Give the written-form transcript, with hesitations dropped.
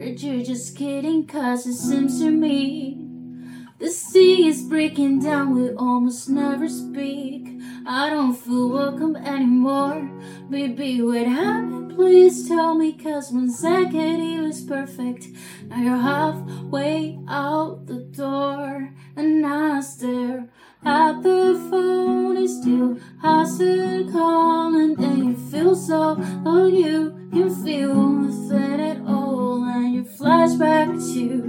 that you're just kidding, cause it seems to me the sea is breaking down, we almost never speak. I don't feel welcome anymore. Baby, what happened? Please tell me, cause 1 second it was perfect. Now you're halfway out the door, and I stare at the phone. It still hasn't calling, and you feel so low. You can feel nothing at all, and you flash back to